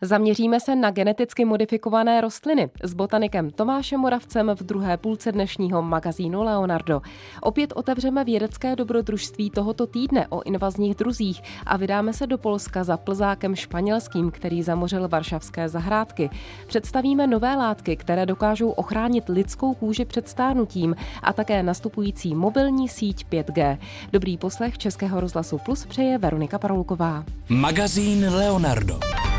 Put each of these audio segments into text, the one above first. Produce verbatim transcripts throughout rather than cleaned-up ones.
Zaměříme se na geneticky modifikované rostliny s botanikem Tomášem Moravcem v druhé půlce dnešního magazínu Leonardo. Opět otevřeme vědecké dobrodružství tohoto týdne o invazních druzích a vydáme se do Polska za plzákem španělským, který zamořil varšavské zahrádky. Představíme nové látky, které dokážou ochránit lidskou kůži před stárnutím a také nastupující mobilní síť pět G. Dobrý poslech Českého rozhlasu Plus přeje Veronika Parulková. Magazín Leonardo.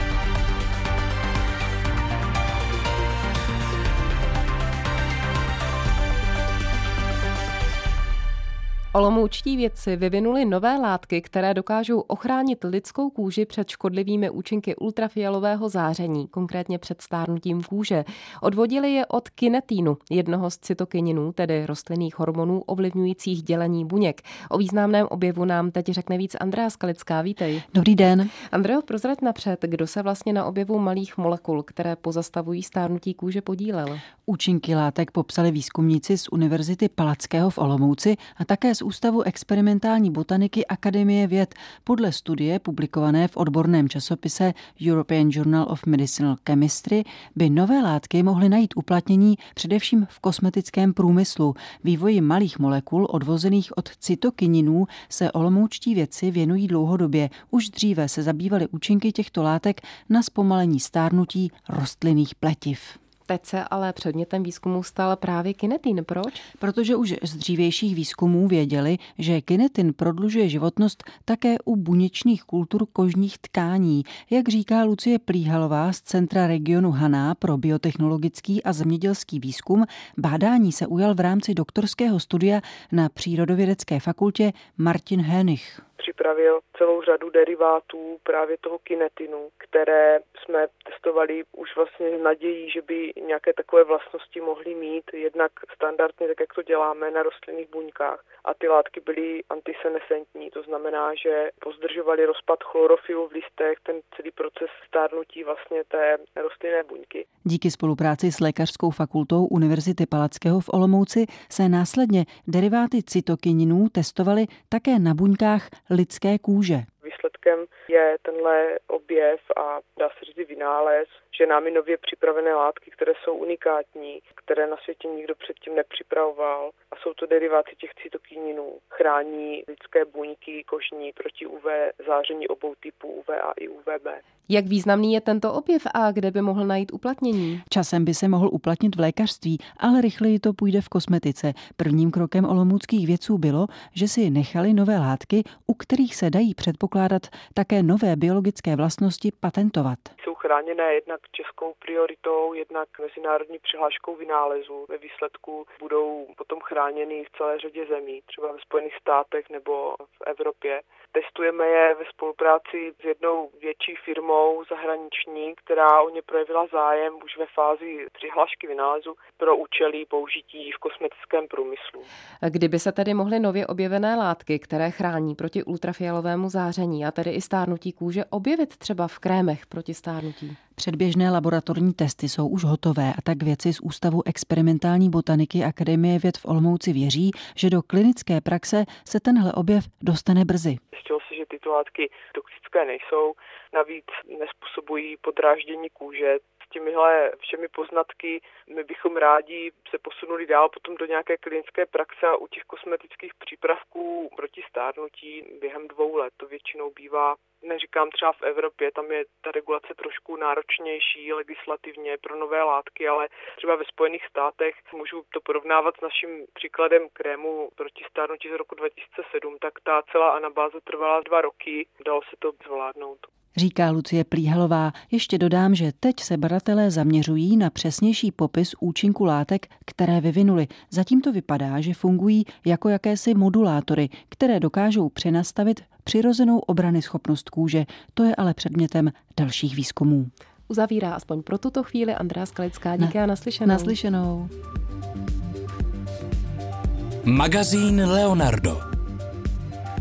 Olomoučtí vědci vyvinuli nové látky, které dokážou ochránit lidskou kůži před škodlivými účinky ultrafialového záření, konkrétně před stárnutím kůže. Odvodili je od kinetínu, jednoho z cytokininů, tedy rostlinných hormonů ovlivňujících dělení buněk. O významném objevu nám teď řekne víc Andrea Skalická. Vítej. Dobrý den. Andreo, prozrať napřed, kdo se vlastně na objevu malých molekul, které pozastavují stárnutí kůže, podílel? Účinky látek popsali výzkumníci z Univerzity Palackého v Olomouci a také z Ústavu experimentální botaniky Akademie věd. Podle studie publikované v odborném časopise European Journal of Medicinal Chemistry by nové látky mohly najít uplatnění především v kosmetickém průmyslu. Vývoji malých molekul odvozených od cytokininů se olomoučtí vědci věnují dlouhodobě. Už dříve se zabývaly účinky těchto látek na zpomalení stárnutí rostlinných pletiv. Teď se ale předmětem výzkumu stal právě kinetin. Proč? Protože už z dřívějších výzkumů věděli, že kinetin prodlužuje životnost také u buněčných kultur kožních tkání. Jak říká Lucie Plíhalová z Centra regionu Haná pro biotechnologický a zemědělský výzkum, bádání se ujal v rámci doktorského studia na Přírodovědecké fakultě Martin Hönig. Připravil celou řadu derivátů právě toho kinetinu, které jsme testovali už vlastně s nadějí, že by nějaké takové vlastnosti mohly mít, jednak standardně, tak jak to děláme na rostlinných buňkách. A ty látky byly antisenescentní, to znamená, že pozdržovaly rozpad chlorofilu v listech, ten celý proces stárnutí vlastně té rostlinné buňky. Díky spolupráci s Lékařskou fakultou Univerzity Palackého v Olomouci se následně deriváty cytokininů testovaly také na buňkách lidské kůže. Výsledkem je tenhle objev a dá se říct vynález, že námi nově připravené látky, které jsou unikátní, které na světě nikdo předtím nepřipravoval, a jsou to deriváty těch cytokininů, chrání lidské buňky kožní proti U V záření obou typů U V A i U V B. Jak významný je tento objev a kde by mohl najít uplatnění? Časem by se mohl uplatnit v lékařství, ale rychleji to půjde v kosmetice. Prvním krokem olomouckých vědců bylo, že si nechali nové látky, u kterých se dají předpokládat také nové biologické vlastnosti, patentovat. Jsou chráněné jednak českou prioritou, jednak mezinárodní přihláškou vynálezu. Ve výsledku budou potom chráněny v celé řadě zemí, třeba ve Spojených státech nebo v Evropě. Testujeme je ve spolupráci s jednou větší firmou zahraniční, která o ně projevila zájem už ve fázi přihlášky vynálezu pro účely použití v kosmetickém průmyslu. Kdyby se tedy mohly nově objevené látky, které chrání proti ultrafialovému záření a tedy i stárnutí kůže, objevit třeba v krémech proti stárnutí? Předběžné laboratorní testy jsou už hotové a tak vědci z Ústavu experimentální botaniky Akademie věd v Olomouci věří, že do klinické praxe se tenhle objev dostane brzy. Zjistilo se, že tyto látky toxické nejsou, navíc nezpůsobují podráždění kůže. S těmihle všemi poznatky my bychom rádi se posunuli dál potom do nějaké klinické praxe a u těch kosmetických přípravků proti stárnutí během dvou let. To většinou bývá, neříkám třeba v Evropě, tam je ta regulace trošku náročnější legislativně pro nové látky, ale třeba ve Spojených státech, můžu to porovnávat s naším příkladem krému proti stárnutí z roku dva tisíce sedm, tak ta celá anabáze trvala dva roky, dalo se to zvládnout. Říká Lucie Plíhalová. Ještě dodám, že teď se badatelé zaměřují na přesnější popis účinku látek, které vyvinuli. Zatím to vypadá, že fungují jako jakési modulátory, které dokážou přenastavit přirozenou obranyschopnost kůže. To je ale předmětem dalších výzkumů. Uzavírá aspoň pro tuto chvíli Andrea Skalická. Díky a naslyšenou. Naslyšenou. Magazín Leonardo.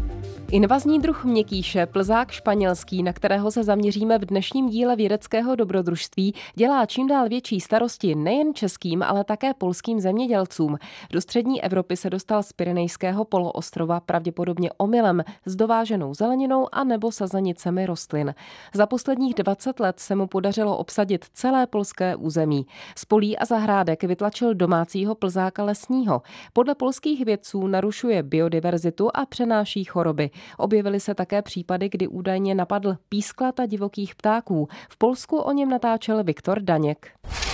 Invazní druh měkkýše, plzák španělský, na kterého se zaměříme v dnešním díle vědeckého dobrodružství, dělá čím dál větší starosti nejen českým, ale také polským zemědělcům. Do střední Evropy se dostal z Pyrenejského poloostrova pravděpodobně omylem s dováženou zeleninou a nebo sazanicemi rostlin. Za posledních dvacet let se mu podařilo obsadit celé polské území. Z polí a zahrádek vytlačil domácího plzáka lesního. Podle polských vědců narušuje biodiverzitu a přenáší choroby. Objevily se také případy, kdy údajně napadl písklata divokých ptáků. V Polsku o něm natáčel Viktor Daněk.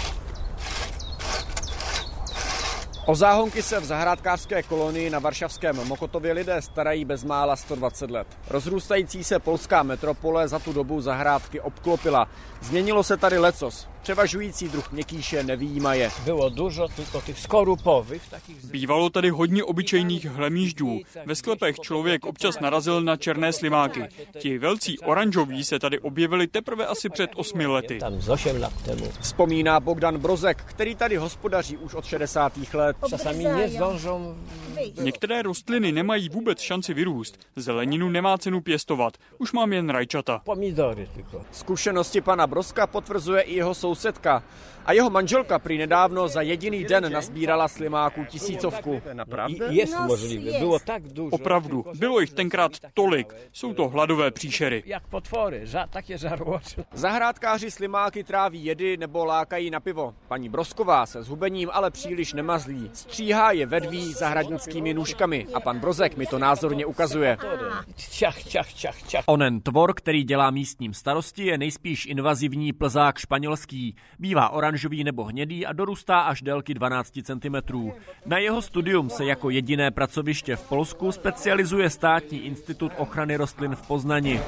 O záhonky se v zahrádkářské kolonii na varšavském Mokotově lidé starají bezmála sto dvacet let. Rozrůstající se polská metropole za tu dobu zahrádky obklopila. Změnilo se tady lecos. Převažující druh měkkýše nevyjímaje. Bylo dużo tylko těch skorupových. Takých... Bývalo tady hodně obyčejných hlemýždů. Ve sklepech člověk občas narazil na černé slimáky. Ti velcí oranžoví se tady objevili teprve asi před osmi lety. Tam z osm let tomu. Vzpomíná Bogdan Brozek, který tady hospodaří už od šedesátých let. Časami nezdążą. Některé rostliny nemají vůbec šanci vyrůst. Zeleninu nemá cenu pěstovat. Už mám jen rajčata. Pomidory tylko. Zkušenosti pana Brozka potvrzuje i jeho sousedka. A jeho manželka prý nedávno za jediný den nazbírala slimáků tisícovku. Je možlivé, bylo tak dużo. Opravdu, bylo jich tenkrát tolik. Jsou to hladové příšery. Jak potvory, ža, také žarłocze. Zahrádkáři slimáky tráví jedy nebo lákají na pivo. Paní Brozková se s hubením ale příliš nemazlí. Stříhá je vedví zahradnickými nůžkami a pan Brozek mi to názorně ukazuje. Čach, čach, čach, čach. Onen tvor, který dělá místním starosti, je nejspíš invazivní plzák španělský. Bývá oranžový nebo hnědý a dorůstá až délky dvanáct centimetrů. Na jeho studium se jako jediné pracoviště v Polsku specializuje Státní institut ochrany rostlin v Poznani.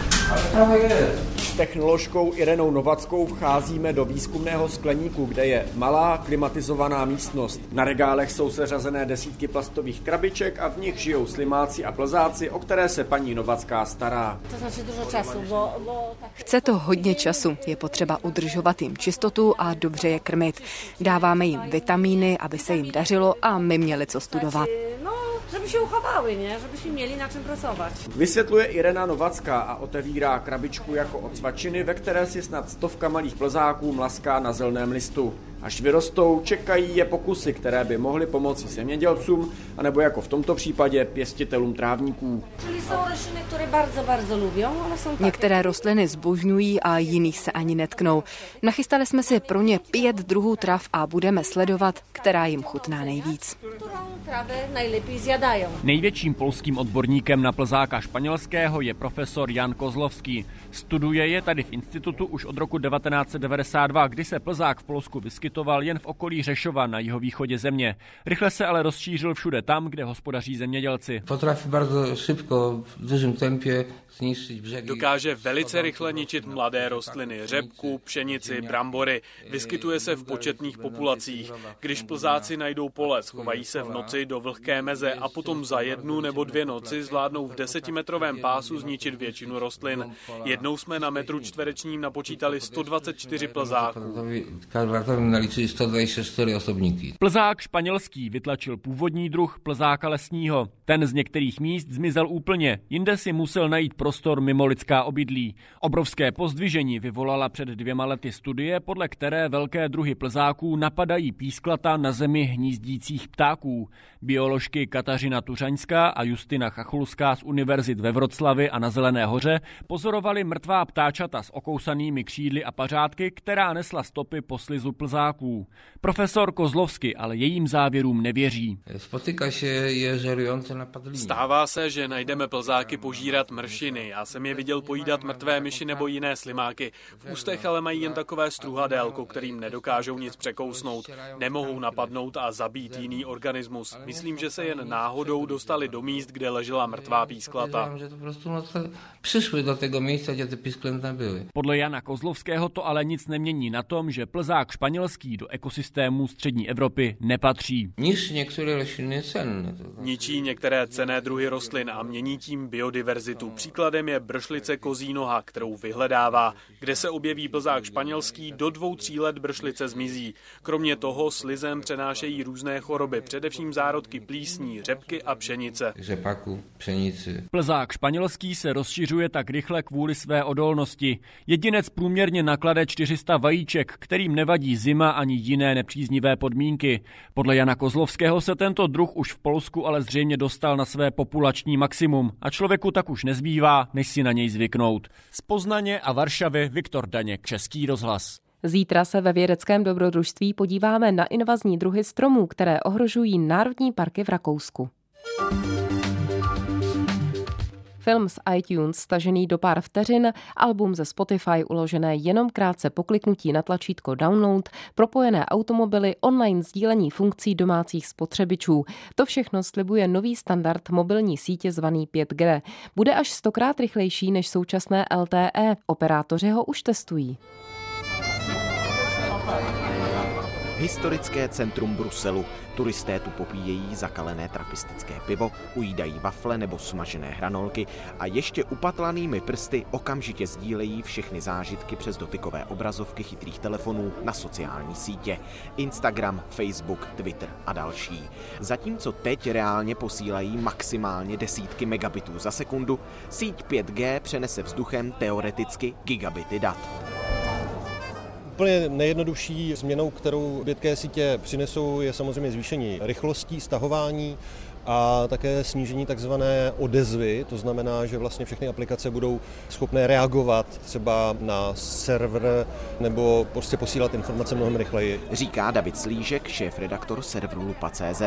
S technoložkou Irenou Novackou vcházíme do výzkumného skleníku, kde je malá klimatizovaná místnost. Na regálech jsou seřazené desítky plastových krabiček a v nich žijou slimáci a plzáci, o které se paní Novacká stará. To značí dużo času, bo, bo... Chce to hodně času. Je potřeba udržovat jim čistotu a dobře je krmit. Dáváme jim vitamíny, aby se jim dařilo a my měli co studovat. Żeby się uchowały, nie? Żebyśmy mieli na czym pracować. Vysvětluje Irena Novacká a otevírá krabičku jako od svačiny, ve které si snad stovka malých plzáků mlaská na zeleném listu. Až vyrostou, čekají je pokusy, které by mohly pomoci zemědělcům, anebo jako v tomto případě pěstitelům trávníků. Czyli jsou rostliny, které bardzo, bardzo lubią, ale jsou také... Některé rostliny zbožňují a jiných se ani netknou. Nachystali jsme si pro ně pět druhů trav a budeme sledovat, která jim chutná nejvíc. Kterou travy nejlépe zjadají. Největším polským odborníkem na plzáka španělského je profesor Jan Kozlovský. Studuje je tady v institutu už od roku devatenáct set devadesát dva, kdy se plzák v Polsku vyskytoval jen v okolí Řešova na jihovýchodě země. Rychle se ale rozšířil všude tam, kde hospodaří zemědělci. Potrafi bardzo szybko, v dużym tempě zniszczyć břehy. Dokáže velice rychle ničit mladé rostliny, řepku, pšenici, brambory. Vyskytuje se v početných populacích. Když plzáci najdou pole, schovají se v noci do vlhké meze a potom za jednu nebo dvě noci zvládnou v desetimetrovém pásu zničit většinu rostlin. Jednou jsme na metru čtverečním napočítali sto dvacet čtyři plzáků. Plzák španělský vytlačil původní druh plzáka lesního. Ten z některých míst zmizel úplně, jinde si musel najít prostor mimo lidská obydlí. Obrovské pozdvižení vyvolala před dvěma lety studie, podle které velké druhy plzáků napadají písklata na zemi hnízdících ptáků. Bioložky Kateřina Tuřaňská a Justina Chachulská z univerzit ve Vroclavi a na Zelené hoře pozorovali mrtvá ptáčata s okousanými křídly a pařádky, která nesla stopy po slizu plzáků. Profesor Kozlovský ale jejím závěrům nevěří. Stává se, že najdeme plzáky požírat mršiny. Já jsem je viděl pojídat mrtvé myši nebo jiné slimáky. V ústech ale mají jen takové struhadélko, kterým nedokážou nic překousnout. Nemohou napadnout a zabít jiný organismus. Myslím, že se jen náhodou dostali do míst, kde ležela mrtvá písklata. Přišli do tego místa, kde ty písklata byly. Podle Jana Kozlovského to ale nic nemění na tom, že plzák španělský do ekosystému střední Evropy nepatří. Ničí některé rostliny cenné. Ničí některé cenné druhy rostlin a mění tím biodiverzitu. Příkladem je bršlice kozí noha, kterou vyhledává. Kde se objeví plzák španělský, do dvou, tří let bršlice zmizí. Kromě toho slizem přenášejí různé choroby, především zároveň zárodky plísní, řepky a pšenice. Řepaku, pšenici. Plzák španělský se rozšiřuje tak rychle kvůli své odolnosti. Jedinec průměrně naklade čtyři sta vajíček, kterým nevadí zima ani jiné nepříznivé podmínky. Podle Jana Kozlovského se tento druh už v Polsku ale zřejmě dostal na své populační maximum a člověku tak už nezbývá, než si na něj zvyknout. Z Poznaně a Varšavy Viktor Daněk, Český rozhlas. Zítra se ve vědeckém dobrodružství podíváme na invazní druhy stromů, které ohrožují národní parky v Rakousku. Film z iTunes stažený do pár vteřin, album ze Spotify uložené jenom krátce po kliknutí na tlačítko download, propojené automobily, online sdílení funkcí domácích spotřebičů. To všechno slibuje nový standard mobilní sítě zvaný pět G. Bude až stokrát rychlejší než současné L T E. Operátoři ho už testují. Historické centrum Bruselu. Turisté tu popíjejí zakalené trapistické pivo, ujídají wafle nebo smažené hranolky a ještě upatlanými prsty okamžitě sdílejí všechny zážitky přes dotykové obrazovky chytrých telefonů na sociální sítě. Instagram, Facebook, Twitter a další. Zatímco teď reálně posílají maximálně desítky megabitů za sekundu, síť pět G přenese vzduchem teoreticky gigabity dat. Úplně nejjednodušší změnou, kterou pět G sítě přinesou, je samozřejmě zvýšení rychlostí, stahování a také snížení takzvané odezvy. To znamená, že vlastně všechny aplikace budou schopné reagovat třeba na server nebo prostě posílat informace mnohem rychleji. Říká David Slížek, šéf-redaktor serveru Lupa tečka cé zet.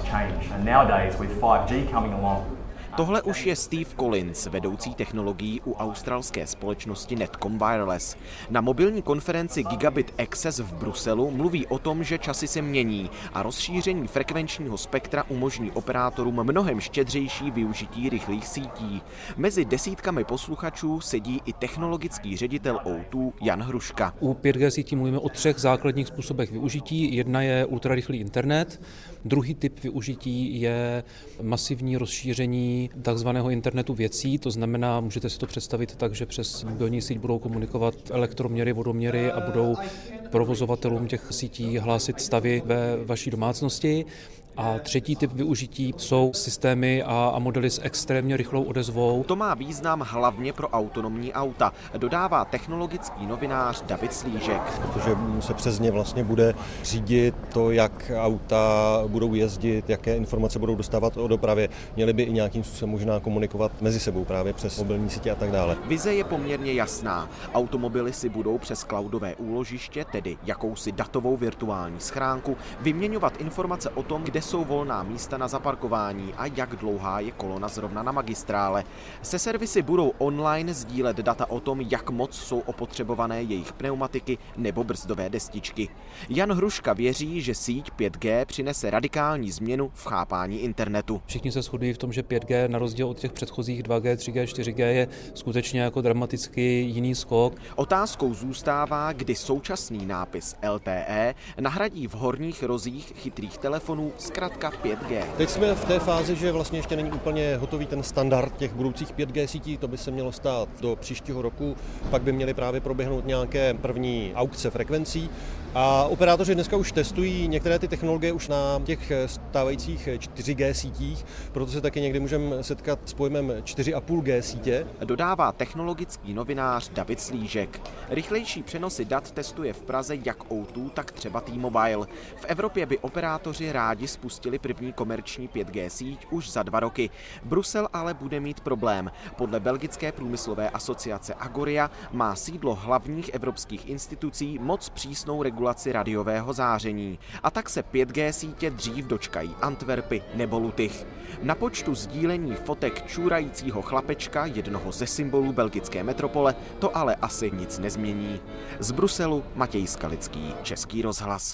Tohle už je Steve Collins, vedoucí technologií u australské společnosti Netcom Wireless. Na mobilní konferenci Gigabit Access v Bruselu mluví o tom, že časy se mění a rozšíření frekvenčního spektra umožní operátorům mnohem štědřejší využití rychlých sítí. Mezi desítkami posluchačů sedí i technologický ředitel O dva Jan Hruška. U pět G sítí mluvíme o třech základních způsobech využití. Jedna je ultrarychlý internet, druhý typ využití je masivní rozšíření takzvaného internetu věcí, to znamená, můžete si to představit tak, že přes mobilní síť budou komunikovat elektroměry, vodoměry a budou provozovatelům těch sítí hlásit stavy ve vaší domácnosti. A třetí typ využití jsou systémy a, a modely s extrémně rychlou odezvou. To má význam hlavně pro autonomní auta, dodává technologický novinář David Slížek. Protože se přes ně vlastně bude řídit to, jak auta budou jezdit, jaké informace budou dostávat o dopravě. Měly by i nějakým způsobem možná komunikovat mezi sebou právě přes mobilní sítě a tak dále. Vize je poměrně jasná. Automobily si budou přes cloudové úložiště, tedy jakousi datovou virtuální schránku, vyměňovat informace o tom, kde jsou volná místa na zaparkování a jak dlouhá je kolona zrovna na magistrále. Se servisy budou online sdílet data o tom, jak moc jsou opotřebované jejich pneumatiky nebo brzdové destičky. Jan Hruška věří, že síť pět G přinese radikální změnu v chápání internetu. Všichni se shodují v tom, že pět G na rozdíl od těch předchozích dva G, tři G, čtyři G je skutečně jako dramaticky jiný skok. Otázkou zůstává, kdy současný nápis L T E nahradí v horních rozích chytrých telefonů zkrátka pět G. Teď jsme v té fázi, že vlastně ještě není úplně hotový ten standard těch budoucích pět G sítí, to by se mělo stát do příštího roku, pak by měly právě proběhnout nějaké první aukce frekvencí a operátoři dneska už testují některé ty technologie už na těch stávajících čtyři G sítích, proto se taky někdy můžeme setkat s pojmem čtyři a půl G sítě. Dodává technologický novinář David Slížek. Rychlejší přenosy dat testuje v Praze jak O dva, tak třeba T-Mobile. V Evropě by operátoři rádi spustili první komerční pět G síť už za dva roky. Brusel ale bude mít problém. Podle belgické průmyslové asociace Agoria má sídlo hlavních evropských institucí moc přísnou regulaci radiového záření. A tak se pět G sítě dřív dočkají Antwerpy nebo Lutych. Na počtu sdílení fotek čůrajícího chlapečka, jednoho ze symbolů belgické metropole, to ale asi nic nezmění. Z Bruselu Matěj Skalický, Český rozhlas.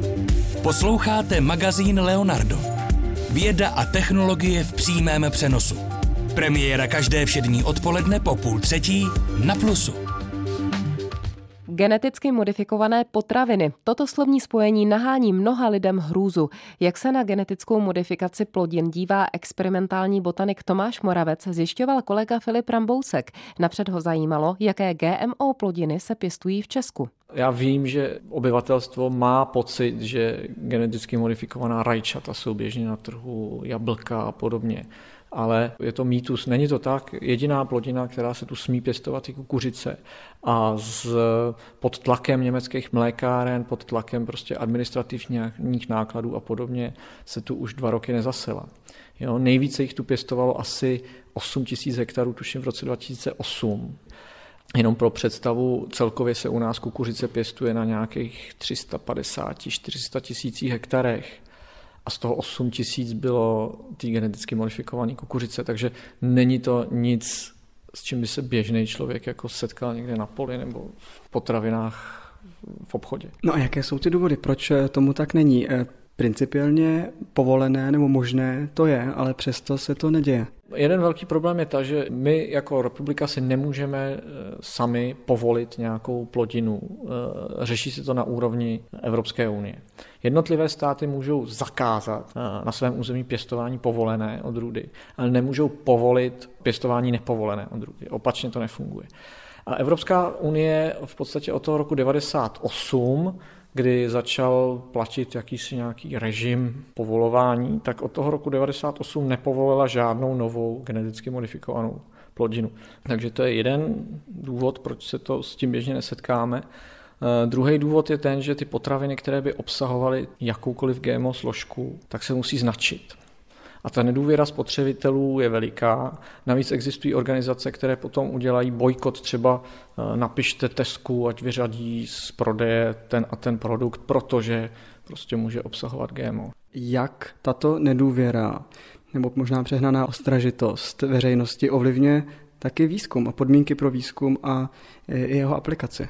Posloucháte magazín Leonardo. Věda a technologie v přímém přenosu. Premiéra každé všední odpoledne po půl třetí na Plusu. Geneticky modifikované potraviny. Toto slovní spojení nahání mnoha lidem hrůzu. Jak se na genetickou modifikaci plodin dívá experimentální botanik Tomáš Moravec, zjišťoval kolega Filip Rambousek. Napřed ho zajímalo, jaké G M O plodiny se pěstují v Česku. Já vím, že obyvatelstvo má pocit, že geneticky modifikovaná rajčata jsou běžně na trhu, jablka a podobně. Ale je to mýtus, není to tak. Jediná plodina, která se tu smí pěstovat, je kukuřice. A z, pod tlakem německých mlékáren, pod tlakem prostě administrativních nákladů a podobně se tu už dva roky nezasela. Jo, nejvíce jich tu pěstovalo asi osm tisíc hektarů, tuším v roce dva tisíce osm. Jenom pro představu, celkově se u nás kukuřice pěstuje na nějakých tři sta padesát až čtyři sta tisících hektarech. A z toho osm tisíc bylo ty geneticky modifikované kukuřice, takže není to nic, s čím by se běžný člověk jako setkal někde na poli nebo v potravinách v obchodě. No a jaké jsou ty důvody, proč tomu tak není? Principiálně povolené nebo možné to je, ale přesto se to neděje. Jeden velký problém je ta, že my jako republika si nemůžeme sami povolit nějakou plodinu. Řeší se to na úrovni Evropské unie. Jednotlivé státy můžou zakázat na svém území pěstování povolené odrůdy, ale nemůžou povolit pěstování nepovolené odrůdy. Opačně to nefunguje. A Evropská unie v podstatě od toho roku devadesát osm, kdy začal platit jakýsi nějaký režim povolování, tak od toho roku devadesát osm nepovolila žádnou novou geneticky modifikovanou plodinu. Takže to je jeden důvod, proč se to s tím běžně nesetkáme. Uh, druhý důvod je ten, že ty potraviny, které by obsahovaly jakoukoliv G M O složku, tak se musí značit. A ta nedůvěra spotřebitelů je veliká. Navíc existují organizace, které potom udělají bojkot, třeba napište Tesku, ať vyřadí z prodeje ten a ten produkt, protože prostě může obsahovat G M O. Jak tato nedůvěra nebo možná přehnaná ostražitost veřejnosti ovlivňuje taky výzkum a podmínky pro výzkum a jeho aplikaci?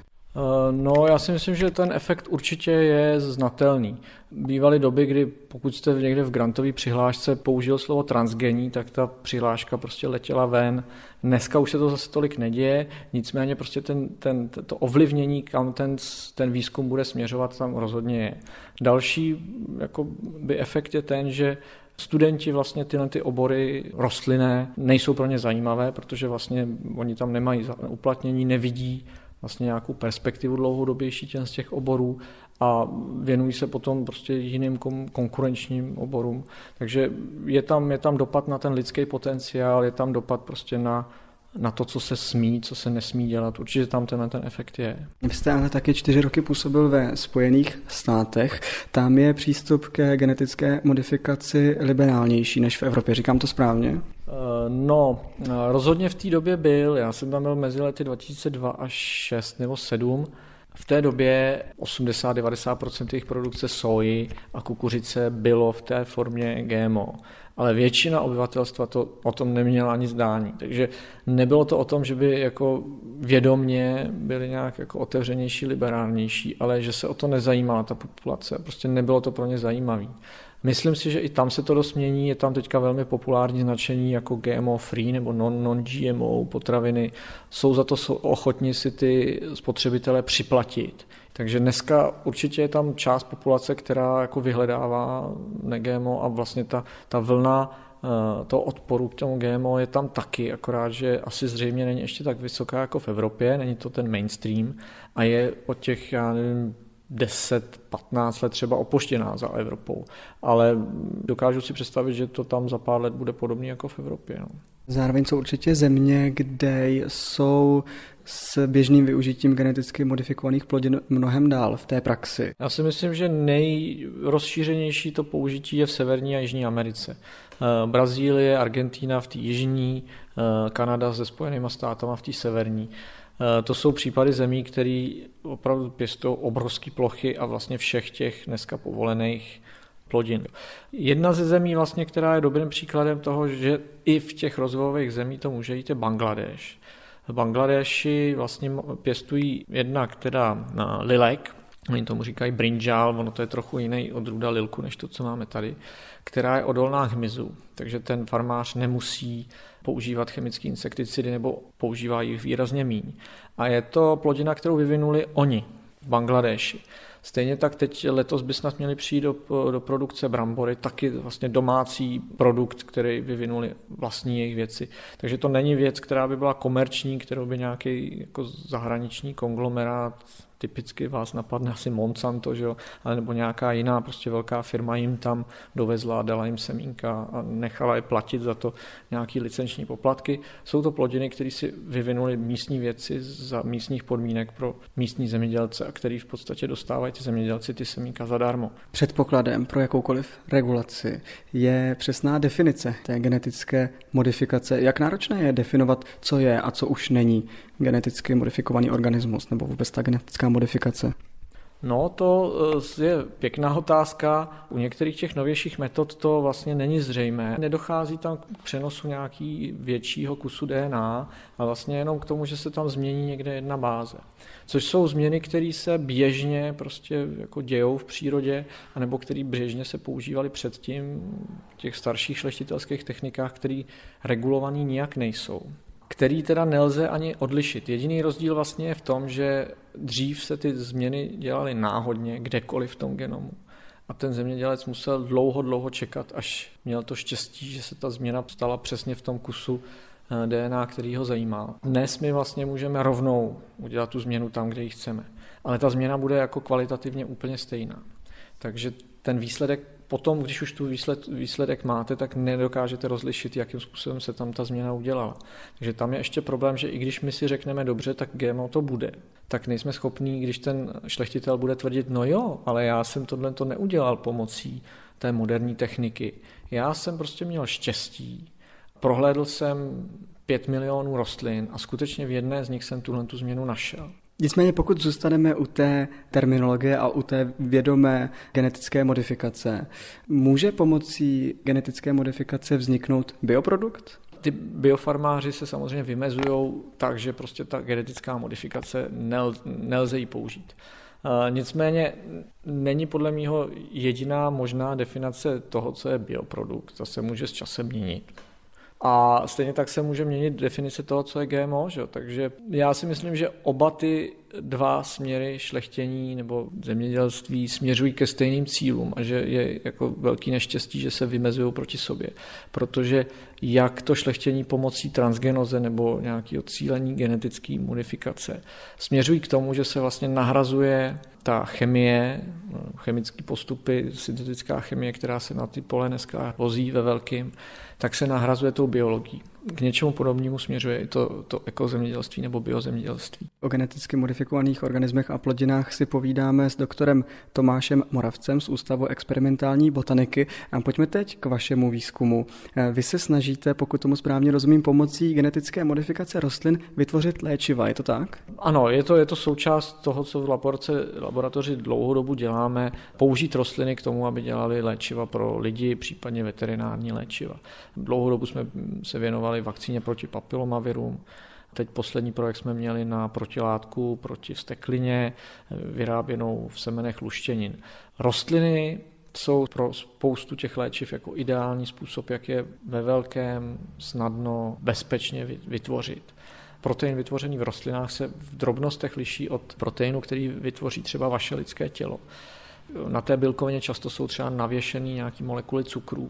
No, já si myslím, že ten efekt určitě je znatelný. Bývaly doby, kdy pokud jste někde v grantové přihlášce použil slovo transgenní, tak ta přihláška prostě letěla ven. Dneska už se to zase tolik neděje, nicméně prostě ten, ten, to ovlivnění, kam ten, ten výzkum bude směřovat, tam rozhodně je. Další jako by efekt je ten, že studenti vlastně tyhle ty obory rostlinné nejsou pro ně zajímavé, protože vlastně oni tam nemají uplatnění, nevidí vlastně nějakou perspektivu dlouhodobější z těch oborů a věnují se potom prostě jiným konkurenčním oborům. Takže je tam, je tam dopad na ten lidský potenciál, je tam dopad prostě na, na to, co se smí, co se nesmí dělat. Určitě tam tenhle ten efekt je. Vy jste ale taky čtyři roky působil ve Spojených státech. Tam je přístup ke genetické modifikaci liberálnější než v Evropě. Říkám to správně? No, rozhodně v té době byl. Já jsem tam byl mezi lety dva tisíce dva až šest nebo sedm. V té době osmdesát až devadesát procent jejich produkce soji a kukuřice bylo v té formě G M O. Ale většina obyvatelstva to o tom neměla ani zdání. Takže nebylo to o tom, že by jako vědomně byli nějak jako otevřenější, liberálnější, ale že se o to nezajímala ta populace. Prostě nebylo to pro ně zajímavé. Myslím si, že i tam se to dost mění, je tam teďka velmi populární značení jako G M O free nebo non-G M O potraviny. Jsou za to ochotní si ty spotřebitelé připlatit. Takže dneska určitě je tam část populace, která jako vyhledává ne-G M O a vlastně ta, ta vlna toho odporu k tomu G M O je tam taky, akorát, že asi zřejmě není ještě tak vysoká jako v Evropě, není to ten mainstream a je od těch, já nevím, deset patnáct let třeba opoštěná za Evropou, ale dokážu si představit, že to tam za pár let bude podobné jako v Evropě. No. Zároveň jsou určitě země, kde jsou s běžným využitím geneticky modifikovaných plodin mnohem dál v té praxi. Já si myslím, že nejrozšířenější to použití je v Severní a Jižní Americe. Brazílie, Argentína v té jižní, Kanada se Spojenýma státama v té severní. To jsou případy zemí, které opravdu pěstují obrovské plochy a vlastně všech těch dneska povolených plodin. Jedna ze zemí, vlastně, která je dobrým příkladem toho, že i v těch rozvojových zemích to může jít, je Bangladeš. V Bangladeši vlastně pěstují jednak teda lilek, oni tomu říkají brinjal, ono to je trochu jiný odrůda lilku, než to, co máme tady, která je odolná hmyzu, takže ten farmář nemusí používat chemické insekticidy nebo používá jich výrazně míň. A je to plodina, kterou vyvinuli oni v Bangladéši. Stejně tak teď letos by snad měli přijít do, do produkce brambory, taky vlastně domácí produkt, který vyvinuli vlastní jejich věci. Takže to není věc, která by byla komerční, kterou by nějaký jako zahraniční konglomerát, typicky vás napadne asi Monsanto, že jo, ale nebo nějaká jiná prostě velká firma jim tam dovezla, dala jim semínka a nechala je platit za to nějaký licenční poplatky. Jsou to plodiny, které si vyvinuli místní vědci za místních podmínek pro místní zemědělce a který v podstatě dostávají ty zemědělci ty semínka zadarmo. Předpokladem pro jakoukoliv regulaci je přesná definice té genetické modifikace. Jak náročné je definovat, co je a co už není geneticky modifikovaný organismus nebo vůbec ta genetická modifikace? No, to je pěkná otázka. U některých těch novějších metod to vlastně není zřejmé. Nedochází tam k přenosu nějaký většího kusu D N A a vlastně jenom k tomu, že se tam změní někde jedna báze. Což jsou změny, které se běžně prostě jako dějou v přírodě, anebo které běžně se používaly předtím v těch starších šlechtitelských technikách, které regulovaný nijak nejsou. Který teda nelze ani odlišit. Jediný rozdíl vlastně je v tom, že dřív se ty změny dělaly náhodně, kdekoliv v tom genomu. A ten zemědělec musel dlouho, dlouho čekat, až měl to štěstí, že se ta změna stala přesně v tom kusu D N A, který ho zajímal. Dnes my vlastně můžeme rovnou udělat tu změnu tam, kde ji chceme. Ale ta změna bude jako kvalitativně úplně stejná. Takže ten výsledek potom, když už tu výsled, výsledek máte, tak nedokážete rozlišit, jakým způsobem se tam ta změna udělala. Takže tam je ještě problém, že i když my si řekneme dobře, tak G M O to bude, tak nejsme schopní, když ten šlechtitel bude tvrdit, no jo, ale já jsem tohle to neudělal pomocí té moderní techniky. Já jsem prostě měl štěstí, prohlédl jsem pět milionů rostlin a skutečně v jedné z nich jsem tuhle tu změnu našel. Nicméně pokud zůstaneme u té terminologie a u té vědomé genetické modifikace, může pomocí genetické modifikace vzniknout bioprodukt? Ty biofarmáři se samozřejmě vymezují tak, že prostě ta genetická modifikace nel, nelze ji použít. Nicméně není podle mého jediná možná definice toho, co je bioprodukt. To se může s časem měnit. A stejně tak se může měnit definice toho, co je G M O, že? Takže já si myslím, že oba ty dva směry šlechtění nebo zemědělství směřují ke stejným cílům a že je jako velký neštěstí, že se vymezují proti sobě. Protože jak to šlechtění pomocí transgenoze nebo nějakého cílení genetické modifikace směřují k tomu, že se vlastně nahrazuje ta chemie, chemické postupy, syntetická chemie, která se na ty pole dneska vozí ve velkým, tak se nahrazuje tou biologií. K něčemu podobnému směřuje i to, to ekozemědělství nebo biozemědělství. O geneticky modifikovaných organismech a plodinách si povídáme s doktorem Tomášem Moravcem z Ústavu experimentální botaniky. A pojďme teď k vašemu výzkumu. Vy se snažíte, pokud tomu správně rozumím, pomocí genetické modifikace rostlin vytvořit léčiva, je to tak? Ano, je to, je to součást toho, co v laboratoři, laboratoři dlouhou dobu děláme, použít rostliny k tomu, aby dělali léčiva pro lidi, případně veterinární léčiva. Dlouhou dobu jsme se věnovali vakcíně proti papilomavirům. Teď poslední projekt jsme měli na protilátku proti vzteklině, vyráběnou v semenech luštěnin. Rostliny jsou pro spoustu těch léčiv jako ideální způsob, jak je ve velkém snadno bezpečně vytvořit. Protein vytvořený v rostlinách se v drobnostech liší od proteinu, který vytvoří třeba vaše lidské tělo. Na té bílkovině často jsou třeba navěšený nějaký molekuly cukrů.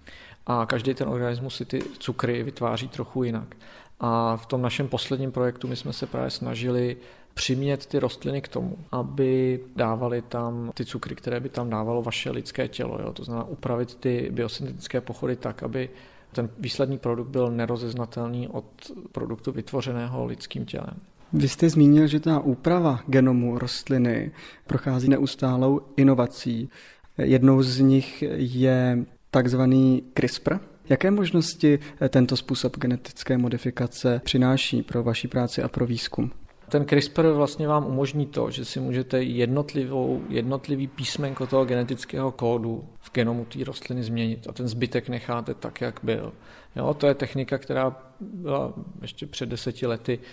A každý ten organismus si ty cukry vytváří trochu jinak. A v tom našem posledním projektu my jsme se právě snažili přimět ty rostliny k tomu, aby dávali tam ty cukry, které by tam dávalo vaše lidské tělo. Jo? To znamená upravit ty biosyntetické pochody tak, aby ten výsledný produkt byl nerozeznatelný od produktu vytvořeného lidským tělem. Vy jste zmínil, že ta úprava genomu rostliny prochází neustálou inovací. Jednou z nich je takzvaný CRISPR. Jaké možnosti tento způsob genetické modifikace přináší pro vaši práci a pro výzkum? Ten CRISPR vlastně vám umožní to, že si můžete jednotlivou, jednotlivý písmenko toho genetického kódu v genomu té rostliny změnit a ten zbytek necháte tak, jak byl. Jo, to je technika, která byla ještě před deseti lety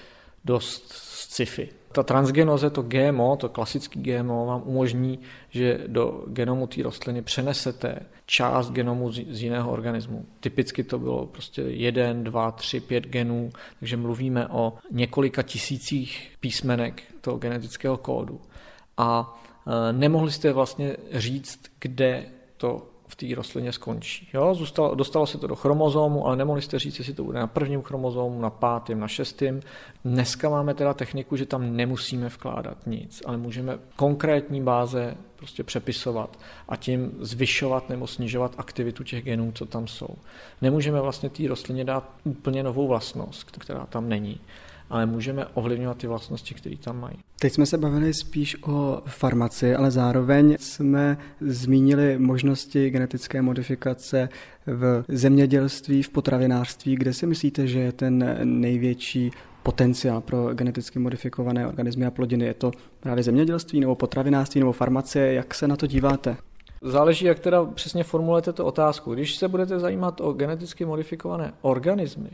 dost sci-fi. Ta transgenoze, to G M O, to klasický G M O vám umožní, že do genomu té rostliny přenesete část genomu z, z jiného organismu. Typicky to bylo prostě jeden, dva, tři, pět genů, takže mluvíme o několika tisících písmenek toho genetického kódu. A e, nemohli jste vlastně říct, kde to v té rostlině skončí. Jo? Zůstalo, dostalo se to do chromozomu, ale nemohli jste říct, jestli to bude na prvním chromozomu, na pátém, na šestém. Dneska máme teda techniku, že tam nemusíme vkládat nic, ale můžeme konkrétní báze prostě přepisovat a tím zvyšovat nebo snižovat aktivitu těch genů, co tam jsou. Nemůžeme vlastně té rostlině dát úplně novou vlastnost, která tam není, ale můžeme ovlivňovat ty vlastnosti, které tam mají. Teď jsme se bavili spíš o farmaci, ale zároveň jsme zmínili možnosti genetické modifikace v zemědělství, v potravinářství. Kde si myslíte, že je ten největší potenciál pro geneticky modifikované organismy a plodiny? Je to právě zemědělství nebo potravinářství nebo farmacie? Jak se na to díváte? Záleží, jak teda přesně formulujete tu otázku. Když se budete zajímat o geneticky modifikované organismy,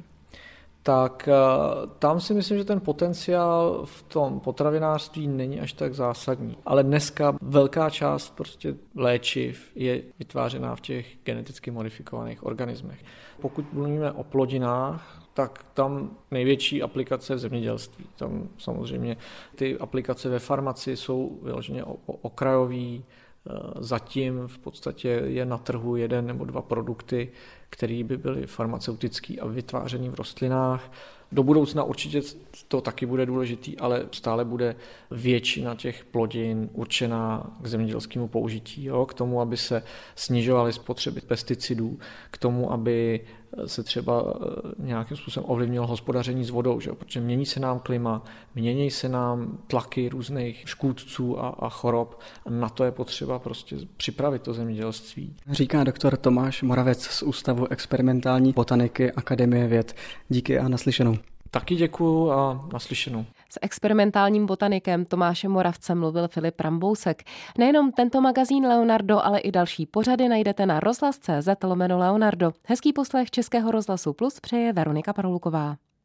tak tam si myslím, že ten potenciál v tom potravinářství není až tak zásadní. Ale dneska velká část prostě léčiv je vytvářená v těch geneticky modifikovaných organismech. Pokud mluvíme o plodinách, tak tam největší aplikace v zemědělství. Tam samozřejmě ty aplikace ve farmacii jsou vyloženě okrajový. Zatím v podstatě je na trhu jeden nebo dva produkty, které by byly farmaceutický a vytvářený v rostlinách. Do budoucna určitě to taky bude důležitý, ale stále bude většina těch plodin určená k zemědělskému použití, jo? K tomu, aby se snižovaly spotřeby pesticidů, k tomu, aby se třeba nějakým způsobem ovlivnilo hospodaření s vodou, že? Protože mění se nám klima, mění se nám tlaky různých škůdců a, a chorob a na to je potřeba prostě připravit to zemědělství. Říká doktor Tomáš Moravec z Ústavu experimentální botaniky Akademie věd. Díky a naslyšenou. Taky děkuju a naslyšenou. S experimentálním botanikem Tomášem Moravcem mluvil Filip Rambousek. Nejenom tento magazín Leonardo, ale i další pořady najdete na rozhlas tečka cé zet lomeno Leonardo. Hezký poslech Českého rozhlasu Plus přeje Veronika Parulková.